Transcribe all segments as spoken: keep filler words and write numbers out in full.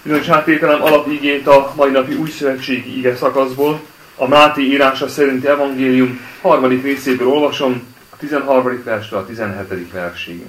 Bizonyos áttételem alapigét a mai napi újszövetségi ige szakaszból, a Máté írása szerinti evangélium harmadik részéből olvasom, a tizenharmadik verstől a tizenhetedik versig.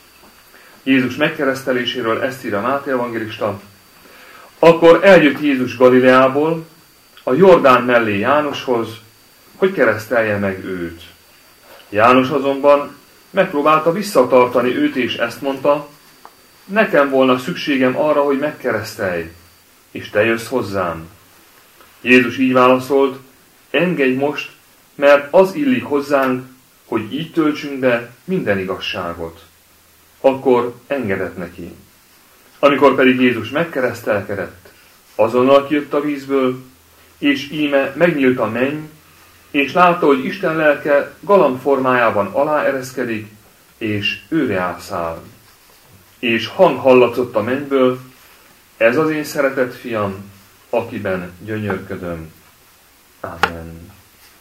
Jézus megkereszteléséről ezt írja Máté evangélista. Akkor eljött Jézus Galileából, a Jordán mellé Jánoshoz, hogy keresztelje meg őt. János azonban megpróbálta visszatartani őt, és ezt mondta: nekem volna szükségem arra, hogy megkeresztelj, és te jössz hozzám. Jézus így válaszolt: engedj most, mert az illik hozzánk, hogy így töltsünk be minden igazságot. Akkor engedett neki. Amikor pedig Jézus megkeresztelkedett, azonnal kijött a vízből, és íme megnyílt a menny, és látta, hogy Isten lelke galamb formájában aláereszkedik, és őre ászál. És hang hallatszott a mennyből: ez az én szeretett fiam, akiben gyönyörködöm. Amen.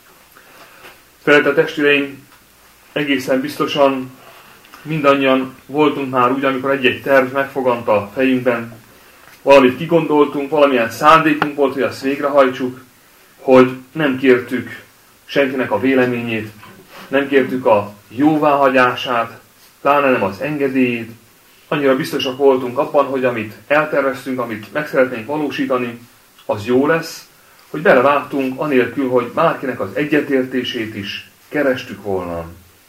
Szeretett testvéreim, egészen biztosan mindannyian voltunk már úgy, amikor egy-egy terv megfogant a fejünkben, valamit kigondoltunk, valamilyen szándékunk volt, hogy azt végrehajtsuk, hogy nem kértük senkinek a véleményét, nem kértük a jóváhagyását, pláne nem az engedélyét. Annyira biztosak voltunk abban, hogy amit elterveztünk, amit meg szeretnénk valósítani, az jó lesz, hogy belevágtunk anélkül, hogy bárkinek az egyetértését is kerestük volna.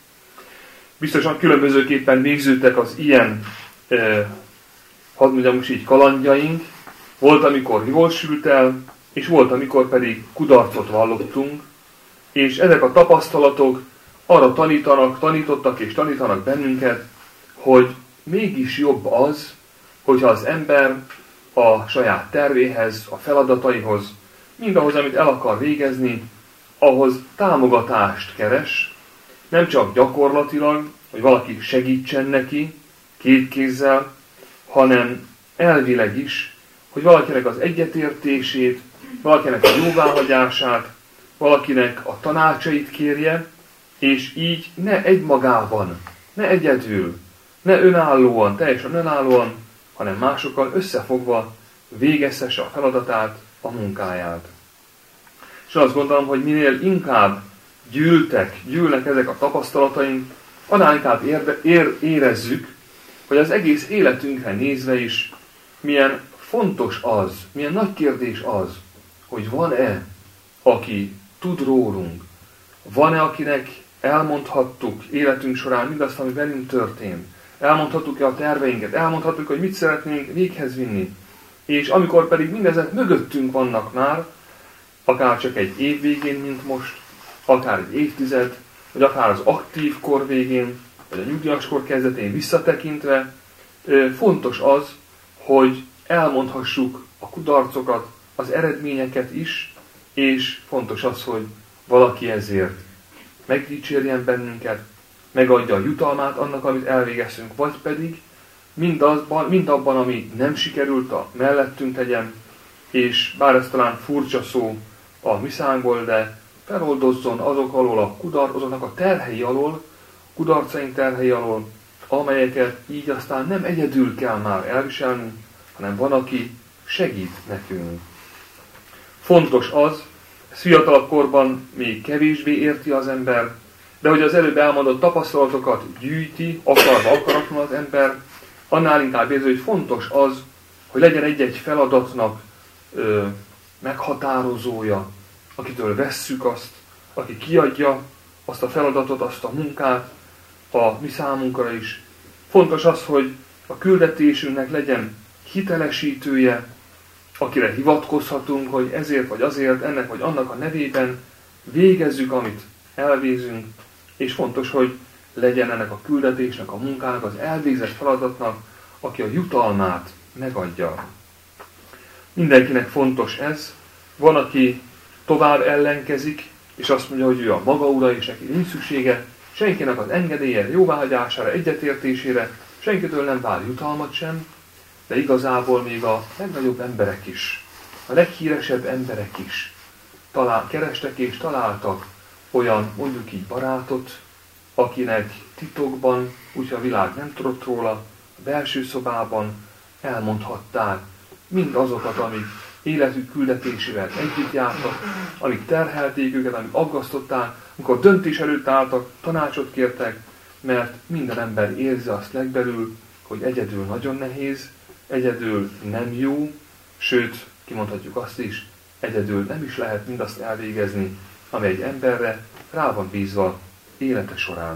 Biztosan különbözőképpen végződtek az ilyen, eh, hadd mondjam most így, kalandjaink. Volt, amikor jól sült el, és volt, amikor pedig kudarcot vallottunk, és ezek a tapasztalatok arra tanítanak, tanítottak és tanítanak bennünket, hogy mégis jobb az, hogyha az ember a saját tervéhez, a feladataihoz, mindahhoz, amit el akar végezni, ahhoz támogatást keres, nem csak gyakorlatilag, hogy valaki segítsen neki két kézzel, hanem elvileg is, hogy valakinek az egyetértését, valakinek a jóváhagyását, valakinek a tanácsait kérje, és így ne egymagában, ne egyedül, ne önállóan, teljesen önállóan, hanem másokkal összefogva végezhesse a feladatát, a munkáját. És azt gondolom, hogy minél inkább gyűltek, gyűlnek ezek a tapasztalataink, annál inkább érde, ér, érezzük, hogy az egész életünkre nézve is milyen fontos az, milyen nagy kérdés az, hogy van-e, aki tud rólunk, van-e, akinek elmondhattuk életünk során mindazt, ami velünk történt, elmondhatjuk-e a terveinket, elmondhatjuk, hogy mit szeretnénk véghez vinni, és amikor pedig mindezek mögöttünk vannak már, akár csak egy év végén, mint most, akár egy évtized, vagy akár az aktív kor végén, vagy a nyugdíjas kor kezdetén visszatekintve, fontos az, hogy elmondhassuk a kudarcokat, az eredményeket is, és fontos az, hogy valaki ezért megdicsérjen bennünket, megadja a jutalmát annak, amit elvégeztünk, vagy pedig mindazban, mind abban, ami nem sikerült, a mellettünk tegyen, és bár ez talán furcsa szó a mi szánkból, de feloldozzon azok alól a kudarc, azoknak a terhei alól, kudarcaink terhei alól, amelyeket így aztán nem egyedül kell már elviselni, hanem van, aki segít nekünk. Fontos az, ez fiatalabb korban még kevésbé érti az ember, de hogy az előbb elmondott tapasztalatokat gyűjti, akarva akaratlan az ember, annál inkább érzi, hogy fontos az, hogy legyen egy-egy feladatnak ö, meghatározója, akitől vesszük azt, aki kiadja azt a feladatot, azt a munkát a mi számunkra is. Fontos az, hogy a küldetésünknek legyen hitelesítője, akire hivatkozhatunk, hogy ezért vagy azért, ennek vagy annak a nevében végezzük, amit elvégzünk, és fontos, hogy legyen ennek a küldetésnek, a munkának, az elvégzett feladatnak, aki a jutalmát megadja. Mindenkinek fontos ez. Van, aki tovább ellenkezik, és azt mondja, hogy ő a maga ura, és neki nincs szüksége senkinek az engedélye, jóváhagyására, egyetértésére, senkitől nem vár jutalmat sem, de igazából még a legnagyobb emberek is, a leghíresebb emberek is talál, kerestek és találtak olyan, mondjuk így barátot, akinek titokban, úgyhogy a világ nem tudott róla, a belső szobában elmondhatták mind azokat, amik életük küldetésével együtt jártak, amik terhelték őket, amik aggasztották, amikor döntés előtt álltak, tanácsot kértek, mert minden ember érzi azt legbelül, hogy egyedül nagyon nehéz, egyedül nem jó, sőt, kimondhatjuk azt is, egyedül nem is lehet mindazt elvégezni, ami egy emberre rá van bízva élete során.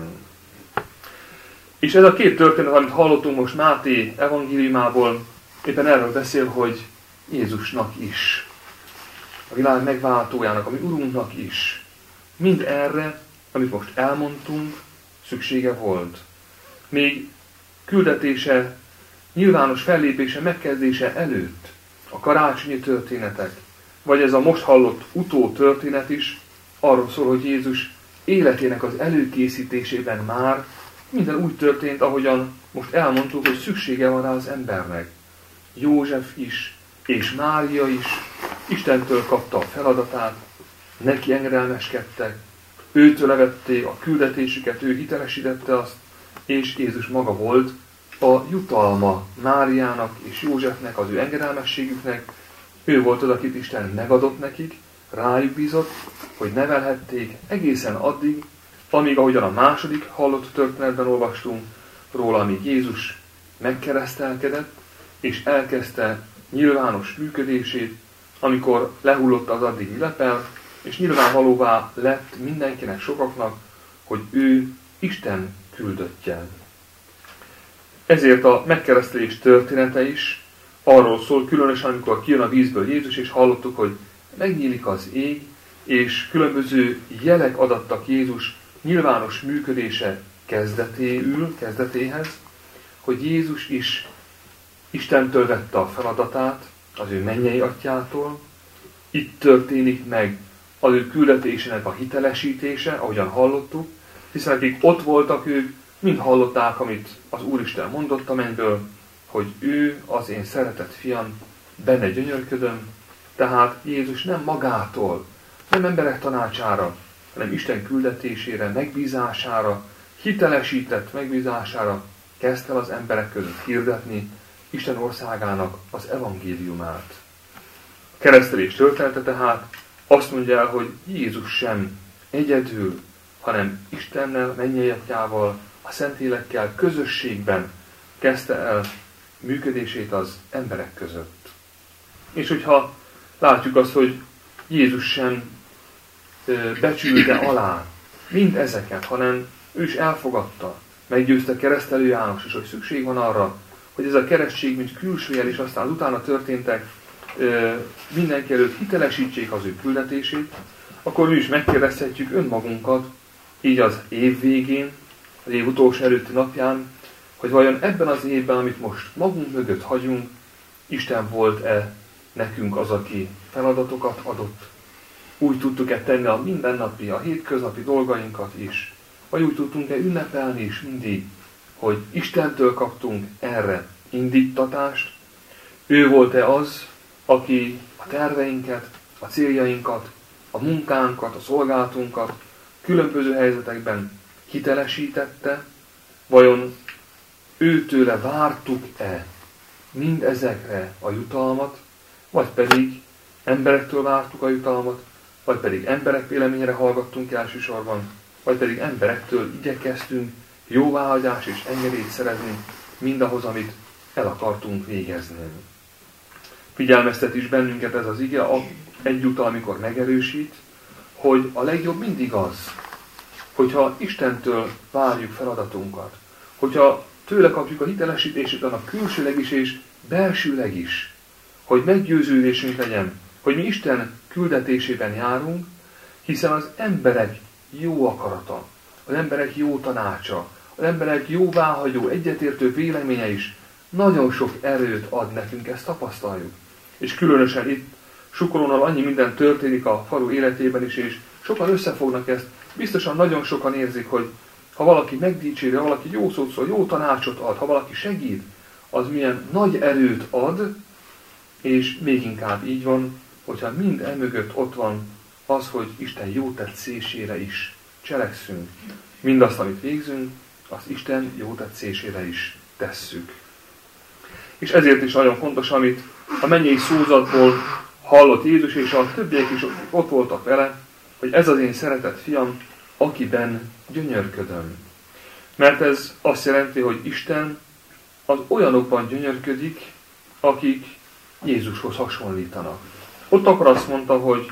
És ez a két történet, amit hallottunk most Máté evangéliumából, éppen erről beszél, hogy Jézusnak is, a világ megváltójának, ami Urunknak is, mind erre, amit most elmondtunk, szüksége volt. Még küldetése, nyilvános fellépése, megkezdése előtt a karácsonyi történetek, vagy ez a most hallott utó történet is arról szól, hogy Jézus életének az előkészítésében már minden úgy történt, ahogyan most elmondtuk, hogy szüksége van rá az embernek. József is, és Mária is Istentől kapta a feladatát, neki engedelmeskedtek, őtől levették a küldetésüket, ő hitelesítette azt, és Jézus maga volt a jutalma Máriának és Józsefnek, az ő engedelmességüknek. Ő volt az, akit Isten megadott nekik, rájuk bízott, hogy nevelhették egészen addig, amíg, ahogyan a második hallott történetben olvastunk róla, amíg Jézus megkeresztelkedett, és elkezdte nyilvános működését, amikor lehullott az addigi lepel, és nyilvánvalóvá lett mindenkinek, sokaknak, hogy ő Isten küldöttje. Ezért a megkeresztelés története is arról szól, különösen amikor kijön a vízből Jézus, és hallottuk, hogy megnyílik az ég, és különböző jelek adattak Jézus nyilvános működése kezdetéül, kezdetéhez, hogy Jézus is Istentől vette a feladatát, az ő mennyei atyától. Itt történik meg az ő küldetésének a hitelesítése, ahogyan hallottuk, hiszen akik ott voltak, ők mind hallották, amit az Úristen mondott a mennyből, hogy ő az én szeretett fiam, benne gyönyörködöm, tehát Jézus nem magától, nem emberek tanácsára, hanem Isten küldetésére, megbízására, hitelesített megbízására kezdte el az emberek között hirdetni Isten országának az evangéliumát. A keresztelés története tehát azt mondja el, hogy Jézus sem egyedül, hanem Istennel, mennyei atyával, a Szentlélekkel közösségben kezdte el működését az emberek között. És hogyha látjuk azt, hogy Jézus sem becsülte alá mind ezeket, hanem ő is elfogadta, meggyőzte keresztelő János is, hogy szükség van arra, hogy ez a keresztség, mint külső jel, és aztán utána történtek, mindenki előtt hitelesítsék az ő küldetését, akkor mi is megkérdezhetjük önmagunkat, így az év végén, az év utolsó előtti napján, hogy vajon ebben az évben, amit most magunk mögött hagyunk, Isten volt-e nekünk az, aki feladatokat adott? Úgy tudtuk-e tenni a mindennapi, a hétköznapi dolgainkat is? Vagy úgy tudtunk-e ünnepelni is mindig, hogy Istentől kaptunk erre indítatást? Ő volt-e az, aki a terveinket, a céljainkat, a munkánkat, a szolgálatunkat különböző helyzetekben hitelesítette? Vajon őtőle vártuk-e mind ezekre a jutalmat, vagy pedig emberektől vártuk a jutalmat, vagy pedig emberek véleményére hallgattunk elsősorban, vagy pedig emberektől igyekeztünk jóváhagyás és engedélyt szerezni mindahhoz, amit el akartunk végezni. Figyelmeztet is bennünket ez az ige, egyúttal, amikor megerősít, hogy a legjobb mindig az, hogyha Istentől várjuk feladatunkat, hogyha tőle kapjuk a hitelesítését annak külsőleg is és belsőleg is, hogy meggyőződésünk legyen, hogy mi Isten küldetésében járunk, hiszen az emberek jó akarata, az emberek jó tanácsa, az emberek jóváhagyó, egyetértő véleménye is nagyon sok erőt ad nekünk, ezt tapasztaljuk. És különösen itt Sukorónnal annyi minden történik a falu életében is, és sokan összefognak ezt. Biztosan nagyon sokan érzik, hogy ha valaki megdicséri, ha valaki jó szót szól, jó tanácsot ad, ha valaki segít, az milyen nagy erőt ad, és még inkább így van, hogyha mind emögött ott van az, hogy Isten jótetszésére is cselekszünk. Mindazt, amit végzünk, azt Isten jótetszésére is tesszük. És ezért is nagyon fontos, amit a a mennyei szózatból hallott Jézus, és a többiek is ott voltak vele, hogy ez az én szeretett fiam, akiben gyönyörködöm. Mert ez azt jelenti, hogy Isten az olyanokban gyönyörködik, akik Jézushoz hasonlítanak. Ott akkor azt mondta, hogy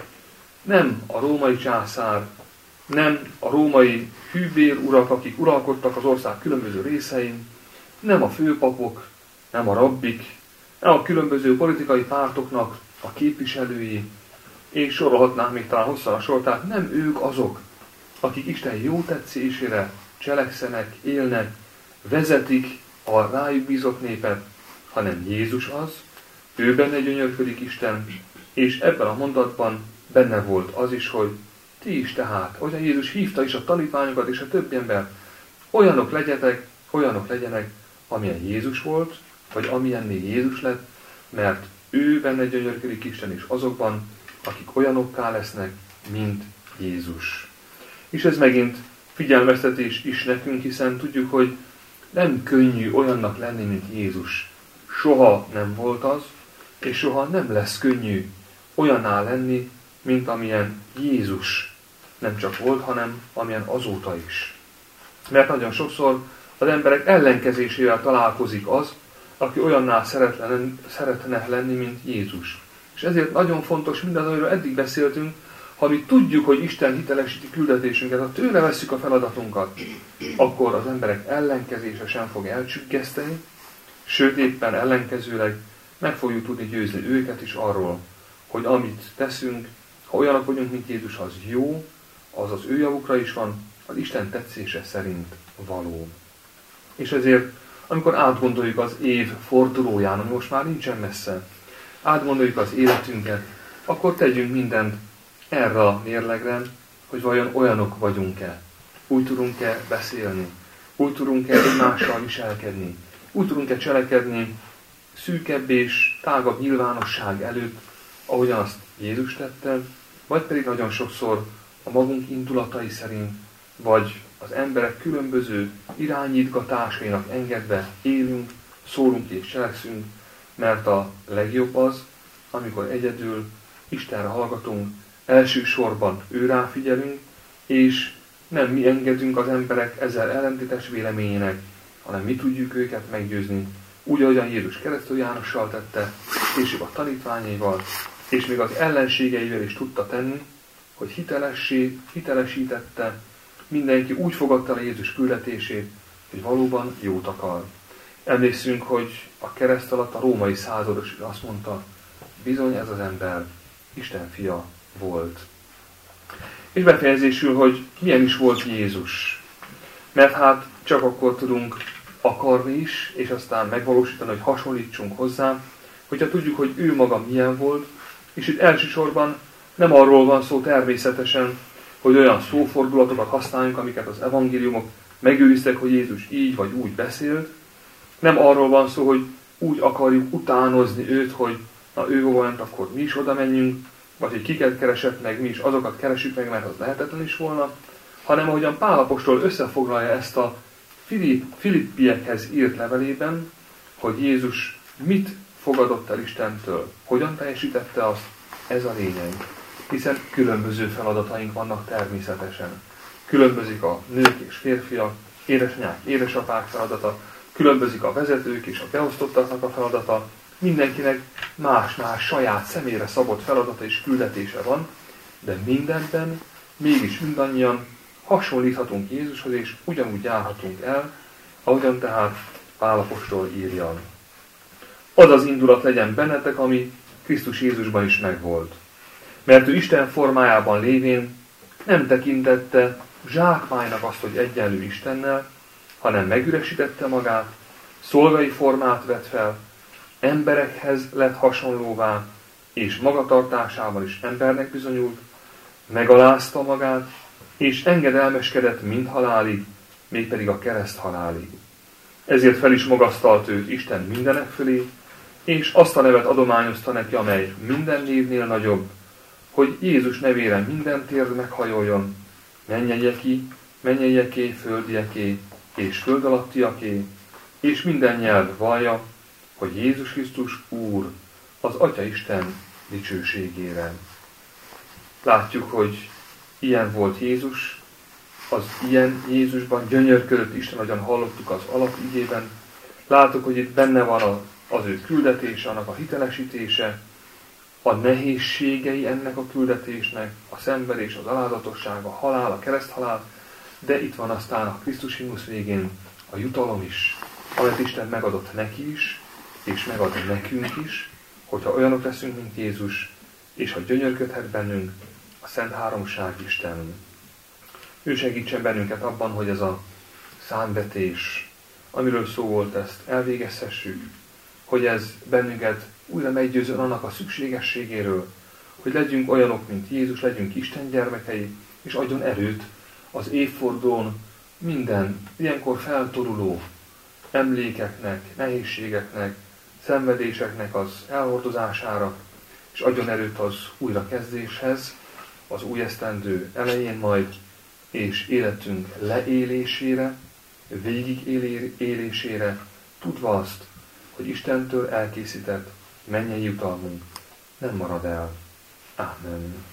nem a római császár, nem a római hűbér urak, akik uralkodtak az ország különböző részein, nem a főpapok, nem a rabbik, nem a különböző politikai pártoknak a képviselői, és sorolhatnánk még talán hosszan a sort, tehát nem ők azok, akik Isten jó tetszésére cselekszenek, élnek, vezetik a rájuk bízott népet, hanem Jézus az, ő benne gyönyörködik Isten, és ebben a mondatban benne volt az is, hogy ti is tehát, ahogyan Jézus hívta is a tanítványokat és a többi ember, olyanok legyetek, olyanok legyenek, amilyen Jézus volt, vagy amilyen még Jézus lett, mert ő benne gyönyörködik Isten is azokban, akik olyanokká lesznek, mint Jézus. És ez megint figyelmeztetés is nekünk, hiszen tudjuk, hogy nem könnyű olyannak lenni, mint Jézus. Soha nem volt az, és soha nem lesz könnyű olyanná lenni, mint amilyen Jézus nem csak volt, hanem amilyen azóta is. Mert nagyon sokszor az emberek ellenkezésével találkozik az, aki olyanná szeretne lenni, mint Jézus. És ezért nagyon fontos mindaz, amiről eddig beszéltünk, ha mi tudjuk, hogy Isten hitelesíti küldetésünket, ha tőle vesszük a feladatunkat, akkor az emberek ellenkezése sem fog elcsüggeszteni, sőt éppen ellenkezőleg meg fogjuk tudni győzni őket is arról, hogy amit teszünk, ha olyanok vagyunk, mint Jézus, az jó, az az ő javukra is van, az Isten tetszése szerint való. És ezért, amikor átgondoljuk az év fordulóján, ami most már nincsen messze, átgondoljuk az életünket, akkor tegyünk mindent erre a mérlegre, hogy vajon olyanok vagyunk-e, úgy tudunk-e beszélni, úgy tudunk-e egymással viselkedni, úgy tudunk-e cselekedni szűkebb és tágabb nyilvánosság előtt, ahogyan azt Jézus tette, vagy pedig nagyon sokszor a magunk indulatai szerint, vagy az emberek különböző irányítgatásainak engedve élünk, szólunk és cselekszünk, mert a legjobb az, amikor egyedül Istenre hallgatunk, elsősorban őrá figyelünk, és nem mi engedünk az emberek ezzel ellentétes véleményének, hanem mi tudjuk őket meggyőzni, úgy, ahogyan Jézus keresztül Jánossal tette, később a tanítványaival, és még az ellenségeivel is tudta tenni, hogy hitelessé, hitelesítette, mindenki úgy fogadta le Jézus küldetését, hogy valóban jót akar. Emlékszünk, hogy a kereszt alatt a római százados azt mondta, bizony ez az ember Isten fia volt. És befejezésül, hogy milyen is volt Jézus. Mert hát csak akkor tudunk akarni is, és aztán megvalósítani, hogy hasonlítsunk hozzá, hogyha tudjuk, hogy ő maga milyen volt, és itt elsősorban nem arról van szó természetesen, hogy olyan szófordulatokat használjunk, amiket az evangéliumok megőriztek, hogy Jézus így vagy úgy beszélt. Nem arról van szó, hogy úgy akarjuk utánozni őt, hogy na ő hova ment, akkor mi is oda menjünk, vagy hogy kiket keresett meg, mi is azokat keresünk meg, mert az lehetetlen is volna, hanem ahogyan Pál apostol összefoglalja ezt a Filipp, Filippiekhez írt levelében, hogy Jézus mit fogadott el Istentől, hogyan teljesítette azt, ez a lényeg. Hiszen különböző feladataink vannak természetesen. Különbözik a nők és férfiak, édesanyák, édesapák feladata, különbözik a vezetők és a beosztottaknak a feladata, mindenkinek más-más saját személyre szabott feladata és küldetése van, de mindenben mégis mindannyian hasonlíthatunk Jézushoz, és ugyanúgy járhatunk el, ahogyan tehát Pál apostol írja. Az az indulat legyen bennetek, ami Krisztus Jézusban is megvolt. Mert ő Isten formájában lévén nem tekintette zsákmánynak azt, hogy egyenlő Istennel, hanem megüresítette magát, szolgai formát vett fel, emberekhez lett hasonlóvá, és magatartásával is embernek bizonyult, megalázta magát, és engedelmeskedett mind halálig, mégpedig a kereszt halálig. Ezért fel is magasztalt őt Isten mindenek fölé, és azt a nevet adományozta neki, amely minden névnél nagyobb, hogy Jézus nevére minden térd meghajoljon, mennyegyeké, mennyegyeké, földieké és föld alattiaké, és minden nyelv vallja, hogy Jézus Krisztus Úr, az Atyaisten dicsőségére. Látjuk, hogy ilyen volt Jézus, az ilyen Jézusban gyönyörködött Isten, ahogyan hallottuk az alapigében. Látok, hogy itt benne van az ő küldetése, annak a hitelesítése, a nehézségei ennek a küldetésnek, a szenvedés, az alázatosság, a halál, a kereszthalál, de itt van aztán a Krisztus himnusz végén a jutalom is, amit Isten megadott neki is, és megad nekünk is, hogyha olyanok leszünk, mint Jézus, és ha gyönyörködhet bennünk a Szent Háromság Isten. Ő segítsen bennünket abban, hogy ez a számvetés, amiről szó volt, ezt elvégezhessük, hogy ez bennünket újra meggyőzön annak a szükségességéről, hogy legyünk olyanok, mint Jézus, legyünk Isten gyermekei, és adjon erőt az évfordulón minden ilyenkor feltoruló emlékeknek, nehézségeknek, szenvedéseknek az elhordozására, és adjon erőt az újrakezdéshez, az új esztendő elején majd, és életünk leélésére, végig élésére, tudva azt, hogy Istentől elkészített mennyei jutalmunk nem marad el. Amen.